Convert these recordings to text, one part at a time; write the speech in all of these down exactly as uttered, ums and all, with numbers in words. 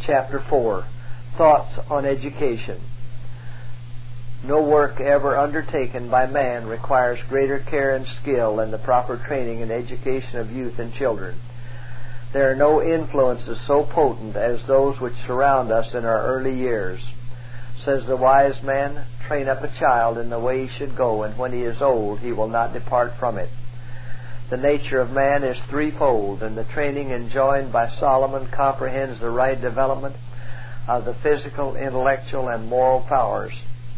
Chapter four. Thoughts on Education. No work ever undertaken by man requires greater care and skill than the proper training and education of youth and children. There are no influences so potent as those which surround us in our early years. Says the wise man, "Train up a child in the way he should go, and when he is old he will not depart from it." The nature of man is threefold, and the training enjoined by Solomon comprehends the right development of the physical, intellectual, and moral powers.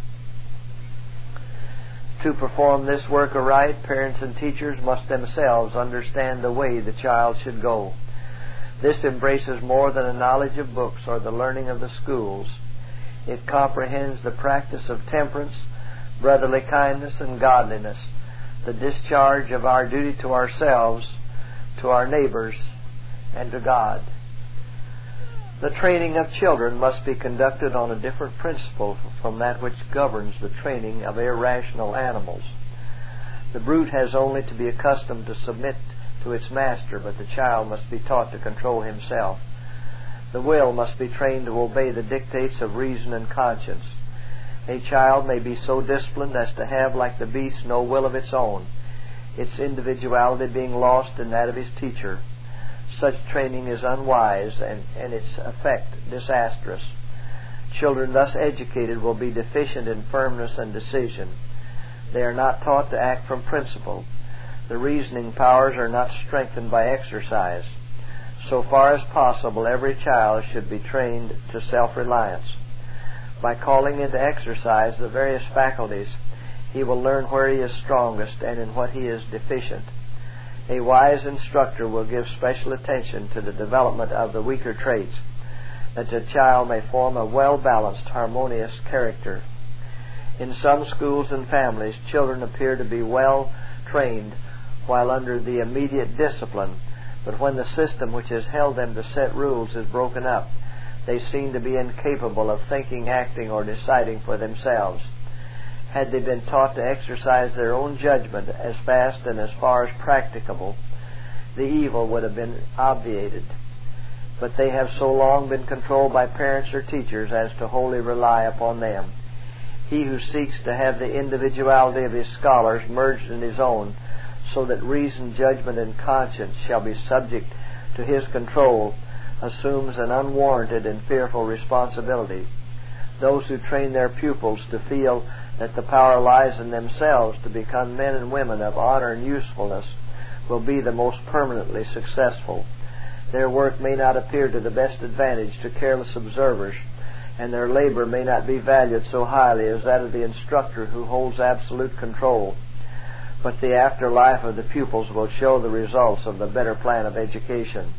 To perform this work aright, parents and teachers must themselves understand the way the child should go. This embraces more than a knowledge of books or the learning of the schools. It comprehends the practice of temperance, brotherly kindness, and godliness, the discharge of our duty to ourselves, to our neighbors, and to God. The training of children must be conducted on a different principle from that which governs the training of irrational animals. The brute has only to be accustomed to submit to its master, but the child must be taught to control himself. The will must be trained to obey the dictates of reason and conscience. A child may be so disciplined as to have, like the beast, no will of its own, its individuality being lost in that of his teacher. Such training is unwise and, and its effect disastrous. Children thus educated will be deficient in firmness and decision. They are not taught to act from principle. The reasoning powers are not strengthened by exercise. So far as possible, every child should be trained to self-reliance. By calling into exercise the various faculties, he will learn where he is strongest and in what he is deficient. A wise instructor will give special attention to the development of the weaker traits, that the child may form a well-balanced, harmonious character. In some schools and families, children appear to be well trained while under the immediate discipline, but when the system which has held them to set rules is broken up, they seem to be incapable of thinking, acting, or deciding for themselves. Had they been taught to exercise their own judgment as fast and as far as practicable, the evil would have been obviated. But they have so long been controlled by parents or teachers as to wholly rely upon them. He who seeks to have the individuality of his scholars merged in his own, so that reason, judgment, and conscience shall be subject to his control, assumes an unwarranted and fearful responsibility. Those who train their pupils to feel that the power lies in themselves to become men and women of honor and usefulness will be the most permanently successful. Their work may not appear to the best advantage to careless observers, and their labor may not be valued so highly as that of the instructor who holds absolute control. But the afterlife of the pupils will show the results of the better plan of education.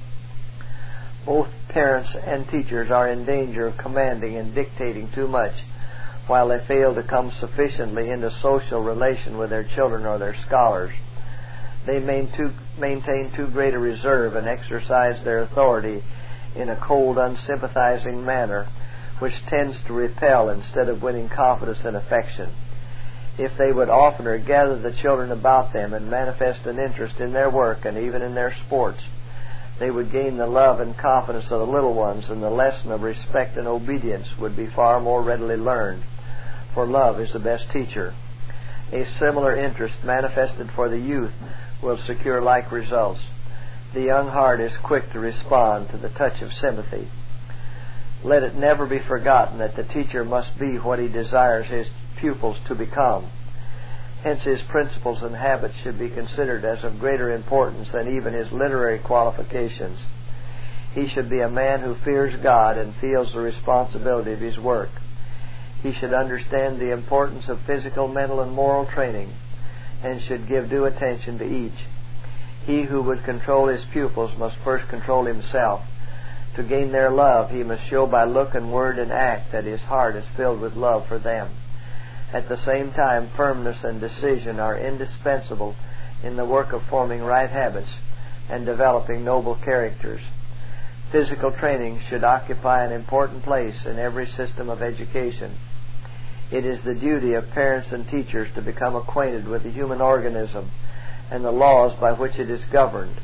Both parents and teachers are in danger of commanding and dictating too much, while they fail to come sufficiently into social relation with their children or their scholars. They maintain too great a reserve and exercise their authority in a cold, unsympathizing manner, which tends to repel instead of winning confidence and affection. If they would oftener gather the children about them and manifest an interest in their work and even in their sports, they would gain the love and confidence of the little ones, and the lesson of respect and obedience would be far more readily learned, for love is the best teacher. A similar interest manifested for the youth will secure like results. The young heart is quick to respond to the touch of sympathy. Let it never be forgotten that the teacher must be what he desires his pupils to become. Hence his principles and habits should be considered as of greater importance than even his literary qualifications. He should be a man who fears God and feels the responsibility of his work. He should understand the importance of physical, mental, and moral training, and should give due attention to each. He who would control his pupils must first control himself. To gain their love, he must show by look and word and act that his heart is filled with love for them. At the same time, firmness and decision are indispensable in the work of forming right habits and developing noble characters. Physical training should occupy an important place in every system of education. It is the duty of parents and teachers to become acquainted with the human organism and the laws by which it is governed,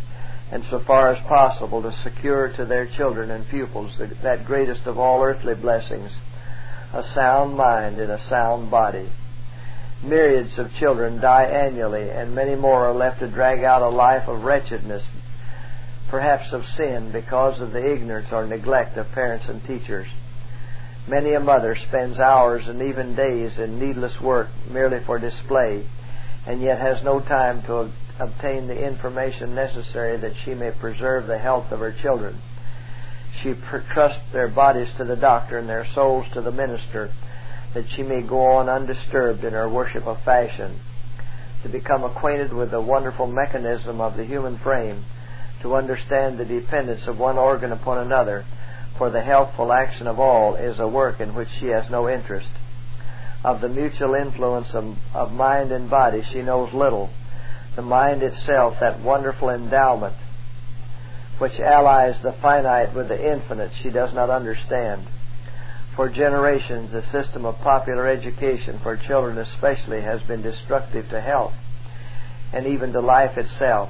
and so far as possible to secure to their children and pupils that greatest of all earthly blessings, a sound mind in a sound body. Myriads of children die annually, and many more are left to drag out a life of wretchedness, perhaps of sin, because of the ignorance or neglect of parents and teachers. Many a mother spends hours and even days in needless work merely for display, and yet has no time to obtain the information necessary that she may preserve the health of her children. She trusts their bodies to the doctor and their souls to the minister, that she may go on undisturbed in her worship of fashion. To become acquainted with the wonderful mechanism of the human frame, to understand the dependence of one organ upon another for the healthful action of all, is a work in which she has no interest. Of the mutual influence of, of mind and body she knows little. The mind itself, that wonderful endowment which allies the finite with the infinite, she does not understand. For generations, the system of popular education, for children especially, has been destructive to health and even to life itself.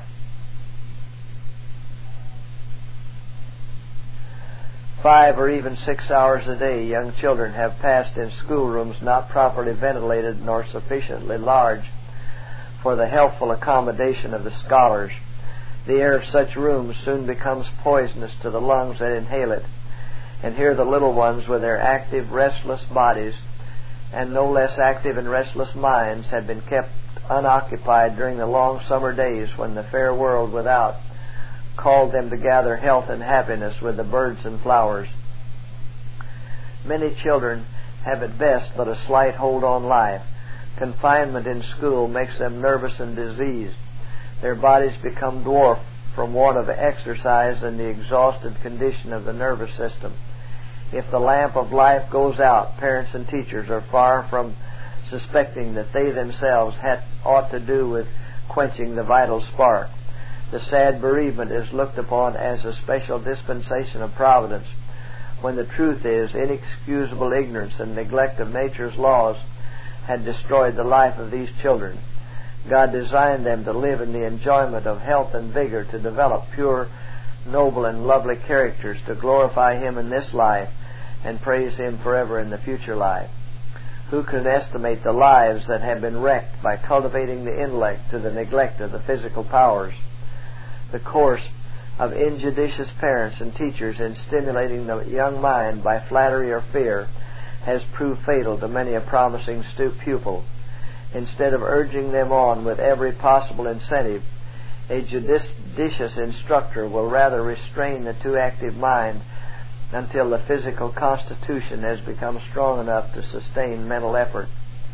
Five or even six hours a day young children have passed in schoolrooms not properly ventilated nor sufficiently large for the healthful accommodation of the scholars. The air of such rooms soon becomes poisonous to the lungs that inhale it. And here the little ones, with their active, restless bodies and no less active and restless minds, had been kept unoccupied during the long summer days when the fair world without called them to gather health and happiness with the birds and flowers. Many children have at best but a slight hold on life. Confinement in school makes them nervous and diseased. Their bodies become dwarfed from want of exercise and the exhausted condition of the nervous system. If the lamp of life goes out, parents and teachers are far from suspecting that they themselves had ought to do with quenching the vital spark. The sad bereavement is looked upon as a special dispensation of providence, when the truth is inexcusable ignorance and neglect of nature's laws had destroyed the life of these children. God designed them to live in the enjoyment of health and vigor, to develop pure, noble, and lovely characters, to glorify Him in this life and praise Him forever in the future life. Who can estimate the lives that have been wrecked by cultivating the intellect to the neglect of the physical powers? The course of injudicious parents and teachers in stimulating the young mind by flattery or fear has proved fatal to many a promising pupil. Instead of urging them on with every possible incentive, a judicious instructor will rather restrain the too active mind until the physical constitution has become strong enough to sustain mental effort.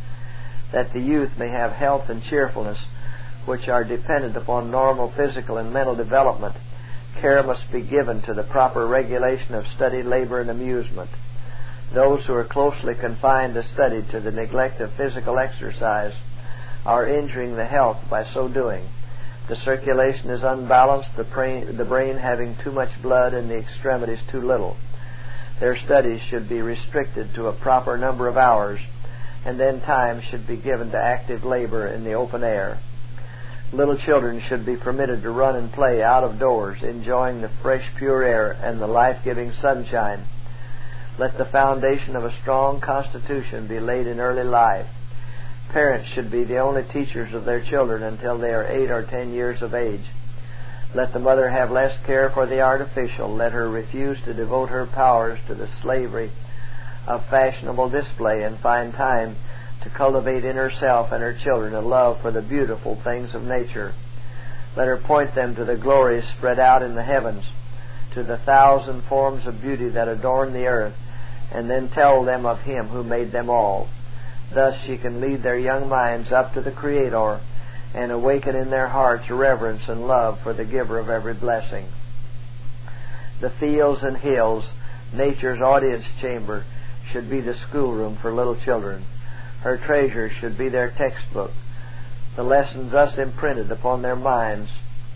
That the youth may have health and cheerfulness, which are dependent upon normal physical and mental development, care must be given to the proper regulation of study, labor, and amusement. Those who are closely confined to study to the neglect of physical exercise are injuring the health by so doing. The circulation is unbalanced, the brain, the brain having too much blood and the extremities too little. Their studies should be restricted to a proper number of hours, and then time should be given to active labor in the open air. Little children should be permitted to run and play out of doors, enjoying the fresh, pure air and the life-giving sunshine. Let the foundation of a strong constitution be laid in early life. Parents should be the only teachers of their children until they are eight or ten years of age. Let the mother have less care for the artificial. Let her refuse to devote her powers to the slavery of fashionable display, and find time to cultivate in herself and her children a love for the beautiful things of nature. Let her point them to the glories spread out in the heavens, to the thousand forms of beauty that adorn the earth, and then tell them of Him who made them all. Thus she can lead their young minds up to the Creator and awaken in their hearts reverence and love for the giver of every blessing. The fields and hills, nature's audience chamber, should be the schoolroom for little children. Her treasures should be their textbook. The lessons thus imprinted upon their minds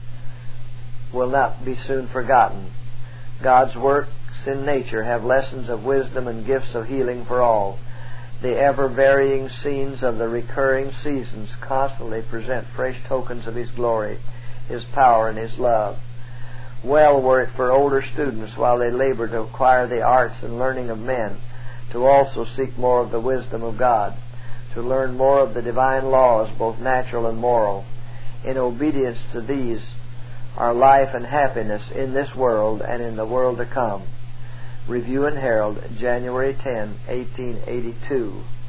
will not be soon forgotten. God's works in nature have lessons of wisdom and gifts of healing for all. The ever-varying scenes of the recurring seasons constantly present fresh tokens of His glory, His power, and His love. Well were it for older students, while they labor to acquire the arts and learning of men, to also seek more of the wisdom of God, to learn more of the divine laws, both natural and moral. In obedience to these are life and happiness in this world and in the world to come. Review and Herald, January tenth, eighteen eighty-two.